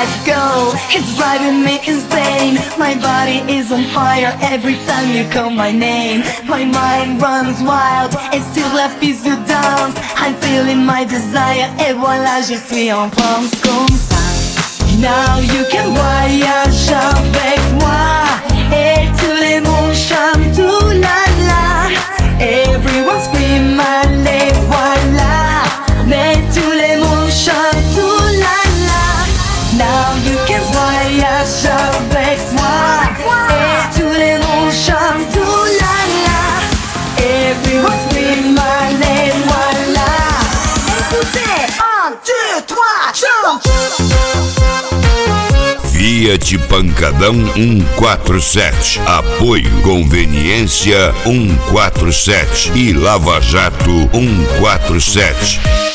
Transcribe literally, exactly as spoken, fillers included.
let go. It's driving me insane. My body is on fire every time you call my name. My mind runs wild and still I feel you dance. I'm feeling my desire et voilà je suis en France comme ça. Now you can voyage avec moi et tous les mondes chantent tout la la. Everyone scream allez voilà. Mais tous les mondes chantent tout la la. Now you can voyage avec moi et tous les mondes chantent tout la la. Everyone scream allez voilà. Écoutez, un, deux, trois, chante. Fiat Pancadão cento e quarenta e sete. Apoio Conveniência cento e quarenta e sete e Lava Jato cento e quarenta e sete.